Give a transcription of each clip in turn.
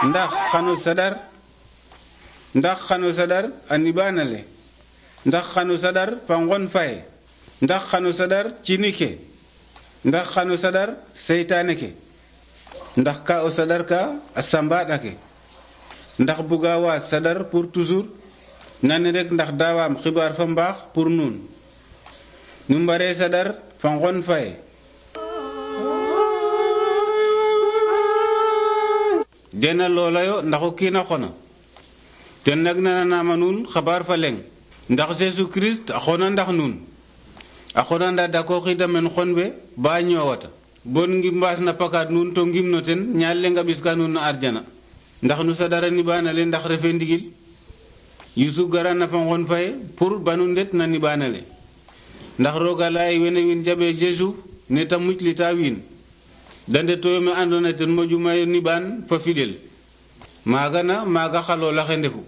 ndax xanu sadar anibanale ndax xanu sadar pangon fay ndax xanu sadar cinike ndax xanu sadar seytaane ke ndax ka o sadar ka asambada ke ndax buga wa sadar pour toujours nani rek ndax dawam xibaar fa mbaax pour nun nu mbare sadar fangon fay dena lolayo ndax o kiina xona ten nag nana nama nun xabaar fa leng ndax Jésus Christ a xona ndax nun a xona nda dako xida men xonbe ba ñowata bon ngi mbaas na pakat nun to ngim no ten ñaal lenga biska nun na arjana ndax nu sadara ni bana le ndax refe ndigil Yusuf gara na fa ngon fay pour banu ndet na ni bana le ndax roga lay wene win jabe Jésus ne ta mucc li ta win dande to me andona ten mo jumay ni ban fa fidèle maga xalo la xendefu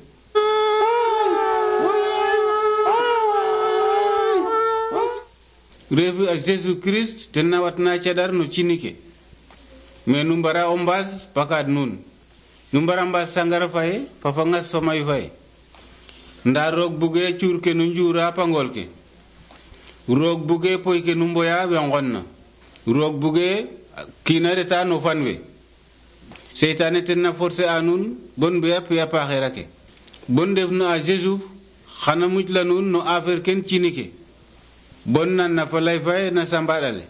refu a Jésus Christ ten na watna cadar no cinike mais nu mbara o mbas pakat nun nu mbara mbas sangara fay fa ngas fa may fay nda roog buge cuur ke nu njura pangol ke roog buge poy ke nu mboya we ngonna roog buge kina reta no fanwe seytane ten na forcer a nun bon be ya paxera ke bon def no a Jésus xana muj la nun no affaire ken cinike bon nan na fa lay fay na sambadale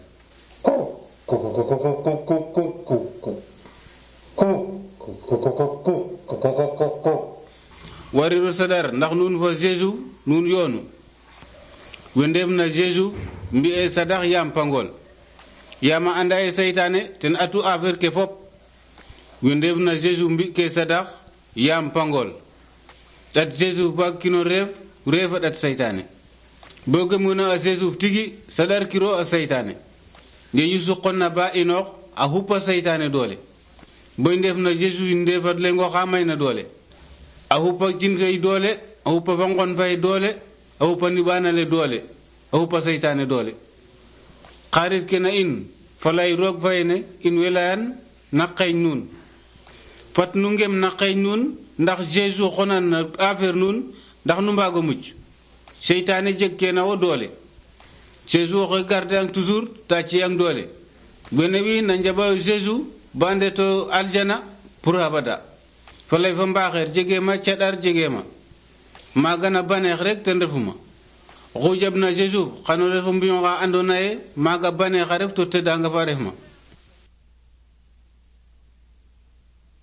wariro sadar ndax nun fa Jésus nun yoonu wendem na Jésus mbi e sadax yam pangol yama anda e seytane ten atu affaire ke fop wendem na Jésus mbi ke sadax yam pangol dat Jésus ba kino refa dat seytane boge muna a Jésus tigi sadar kiro a seytane ye Yusuf qonna ba inox a hupa seytane dole boy ndef na Jésus ndefat lengo xamay na dole a hupa jinay dole a hupa fangon fay dole a hupa nibanale dole a hupa seytane dole xarit ke na in falay roog fayne in welayan naqay nun fat nu ngem naqay nun ndax Jésus xonan na affaire nun ndax nu mbago mucc seytane jeg ke na wo dole Jésus ko garde ang toujours ta ci ang dole bene wi na njaba Jésus bande to aljana pour abada falay fa mbaxer jege ma cadar jege ma magana banex rek ten refuma xujab na Jésus xano refu mbiyo nga andona ye maga banex ref to tedanga fa refma